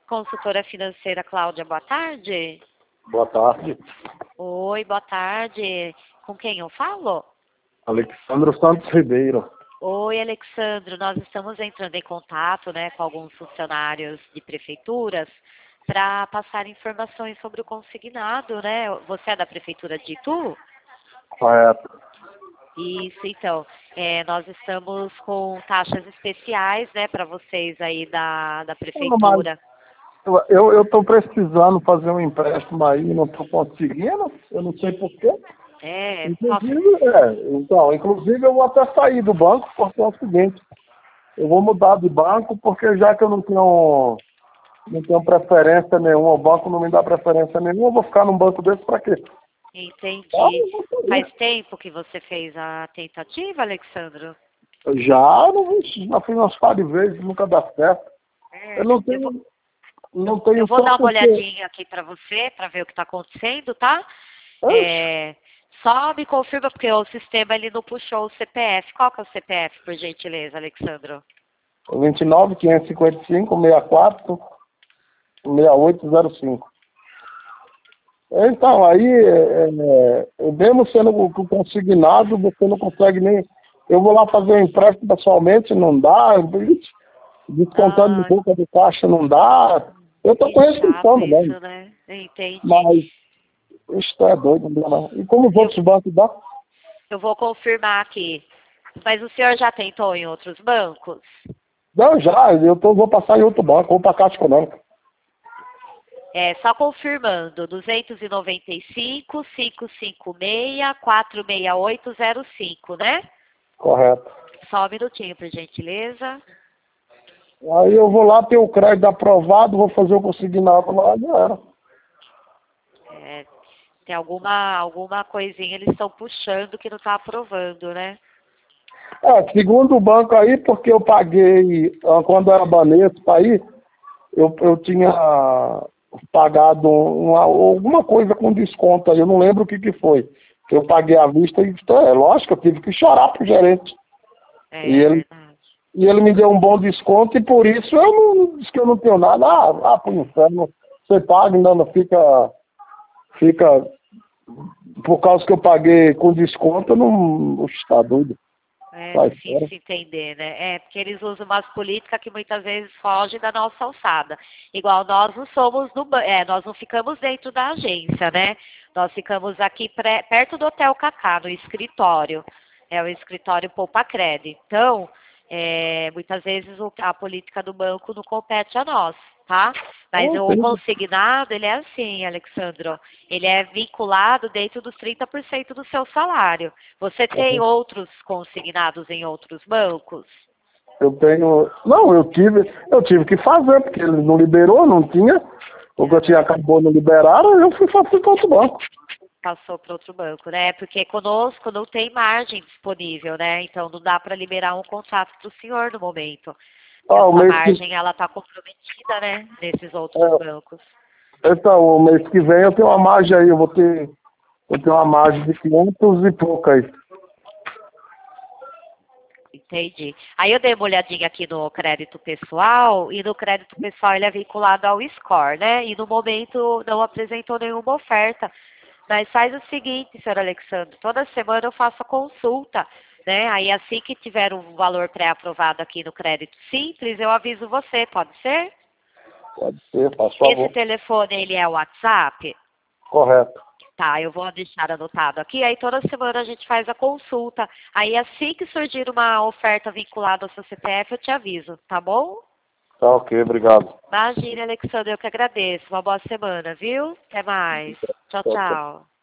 Consultora financeira Cláudia, boa tarde. Boa tarde. Oi, boa tarde. Com quem eu falo? Alexandre Santos Ribeiro. Oi, Alexandre. Nós estamos entrando em contato, né, com alguns funcionários de prefeituras para passar informações sobre o consignado, né? Você é da prefeitura de Itu? Correto. Isso, então. Nós estamos com taxas especiais, né, para vocês aí da prefeitura. Eu estou precisando fazer um empréstimo aí, não estou conseguindo, eu não sei porquê. Inclusive eu vou até sair do banco, porque é o seguinte, eu vou mudar de banco, porque já que eu não tenho preferência nenhuma, o banco não me dá preferência nenhuma, eu vou ficar num banco desse para quê? Entendi. Faz tempo que você fez a tentativa, Alexandro? Já fiz umas par de vezes, nunca dá certo. Eu não tenho Eu vou dar uma olhadinha aqui para você, para ver o que está acontecendo, tá? Só me confirma, porque o sistema ele não puxou o CPF. Qual que é o CPF, por gentileza, Alexandro? 29 555 64 6805. Então, aí, mesmo sendo consignado, você não consegue nem... Eu vou lá fazer um empréstimo pessoalmente, não dá. Descontando de boca de caixa, não dá. Eu estou com restrição, né? Entendi. Mas isso é doido, não dá não. E como os outros bancos dão? Eu vou confirmar aqui. Mas o senhor já tentou em outros bancos? Não, já. Vou passar em outro banco, vou para a Caixa Econômica. Só confirmando, 295 556 46805, né? Correto. Só um minutinho, por gentileza. Aí eu vou lá, ter o crédito aprovado, vou fazer o consignado lá, já era. Tem alguma coisinha eles estão puxando que não está aprovando, né? Segundo o banco aí, porque eu paguei, quando era Banespa aí, eu tinha pagado alguma coisa com desconto aí, eu não lembro o que foi. Eu paguei à vista e, lógico, eu tive que chorar pro gerente. E ele me deu um bom desconto e por isso eu não disse que eu não tenho nada. Pro inferno, você paga, ainda não fica... Por causa que eu paguei com desconto, eu não... Está doido. Difícil entender, né? Porque eles usam umas políticas que muitas vezes fogem da nossa alçada. Igual nós não somos nós não ficamos dentro da agência, né? Nós ficamos aqui perto do Hotel Cacá, no escritório. É o escritório Poupa Cred. Então, muitas vezes a política do banco não compete a nós, tá? Mas o consignado, ele é assim, Alexandro, ele é vinculado dentro dos 30% do seu salário. Você tem outros consignados em outros bancos? Eu tenho... Não, eu tive que fazer, porque ele não liberou, não tinha. O que eu tinha acabou não liberaram, eu fui fazer para outro banco. Passou para outro banco, né? Porque conosco não tem margem disponível, né? Então não dá para liberar um contrato para o senhor no momento. Essa margem, ela está comprometida, né? Nesses outros bancos. Então, o mês que vem eu tenho uma margem aí, eu vou ter uma margem de 500 e pouco aí. Entendi. Aí eu dei uma olhadinha aqui no crédito pessoal, e no crédito pessoal ele é vinculado ao score, né? E no momento não apresentou nenhuma oferta. Mas faz o seguinte, senhor Alexandre, toda semana eu faço a consulta, né? Aí assim que tiver um valor pré-aprovado aqui no crédito simples, eu aviso você, pode ser? Pode ser, faz favor. Esse telefone, ele é o WhatsApp? Correto. Tá, eu vou deixar anotado aqui, aí toda semana a gente faz a consulta. Aí assim que surgir uma oferta vinculada ao seu CPF, eu te aviso, tá bom? Tá ok, obrigado. Imagina, Alexandre, eu que agradeço. Uma boa semana, viu? Até mais. Tchau, tchau.